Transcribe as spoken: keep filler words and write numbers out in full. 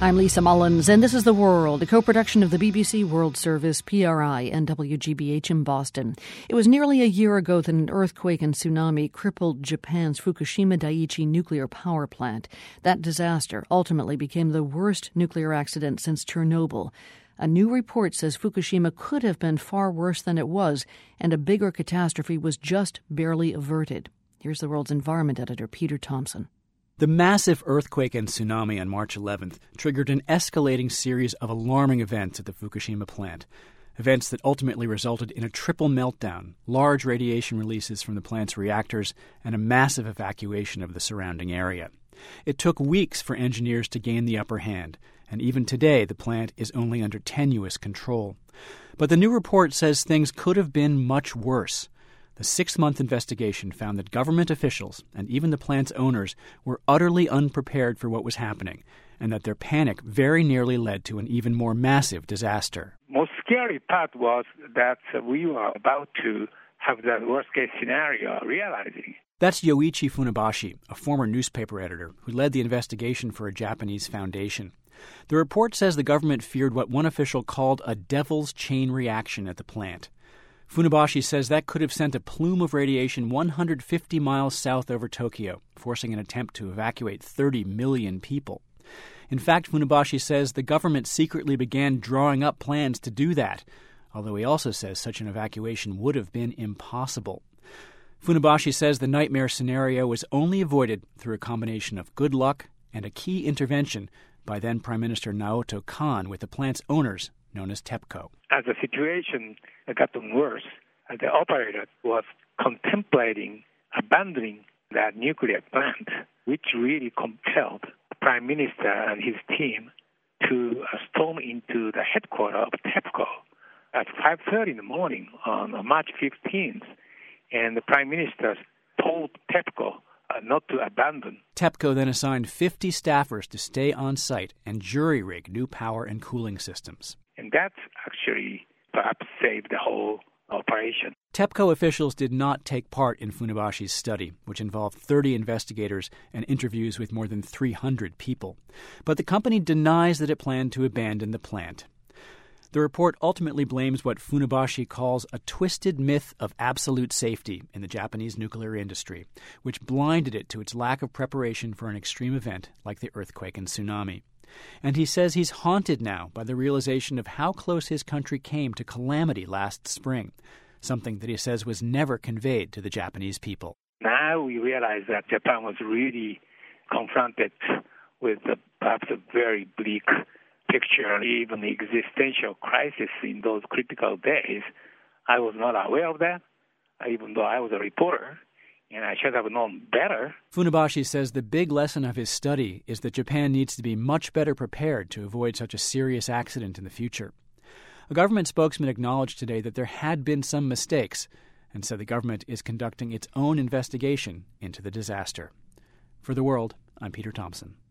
I'm Lisa Mullins, and this is The World, a co-production of the B B C World Service, P R I, and W G B H in Boston. It was nearly a year ago that an earthquake and tsunami crippled Japan's Fukushima Daiichi nuclear power plant. That disaster ultimately became the worst nuclear accident since Chernobyl. A new report says Fukushima could have been far worse than it was, and a bigger catastrophe was just barely averted. Here's The World's environment editor, Peter Thompson. The massive earthquake and tsunami on March eleventh triggered an escalating series of alarming events at the Fukushima plant, events that ultimately resulted in a triple meltdown, large radiation releases from the plant's reactors, and a massive evacuation of the surrounding area. It took weeks for engineers to gain the upper hand, and even today the plant is only under tenuous control. But the new report says things could have been much worse. The six-month investigation found that government officials and even the plant's owners were utterly unprepared for what was happening, and that their panic very nearly led to an even more massive disaster. Most scary part was that we were about to have that worst-case scenario realizing. That's Yoichi Funabashi, a former newspaper editor who led the investigation for a Japanese foundation. The report says the government feared what one official called a devil's chain reaction at the plant. Funabashi says that could have sent a plume of radiation one hundred fifty miles south over Tokyo, forcing an attempt to evacuate thirty million people. In fact, Funabashi says the government secretly began drawing up plans to do that, although he also says such an evacuation would have been impossible. Funabashi says the nightmare scenario was only avoided through a combination of good luck and a key intervention by then Prime Minister Naoto Kan with the plant's owners, known as TEPCO. As the situation got worse, the operator was contemplating abandoning that nuclear plant, which really compelled the Prime Minister and his team to storm into the headquarters of TEPCO at five thirty in the morning on March fifteenth. And the Prime Minister told TEPCO uh, not to abandon. TEPCO then assigned fifty staffers to stay on site and jury-rig new power and cooling systems. And that actually perhaps saved the whole operation. TEPCO officials did not take part in Funabashi's study, which involved thirty investigators and interviews with more than three hundred people. But the company denies that it planned to abandon the plant. The report ultimately blames what Funabashi calls a twisted myth of absolute safety in the Japanese nuclear industry, which blinded it to its lack of preparation for an extreme event like the earthquake and tsunami. And he says he's haunted now by the realization of how close his country came to calamity last spring, something that he says was never conveyed to the Japanese people. Now we realize that Japan was really confronted with a, perhaps a very bleak picture, even the existential crisis in those critical days. I was not aware of that, even though I was a reporter, and I should have known better. Funabashi says the big lesson of his study is that Japan needs to be much better prepared to avoid such a serious accident in the future. A government spokesman acknowledged today that there had been some mistakes and said the government is conducting its own investigation into the disaster. For The World, I'm Peter Thompson.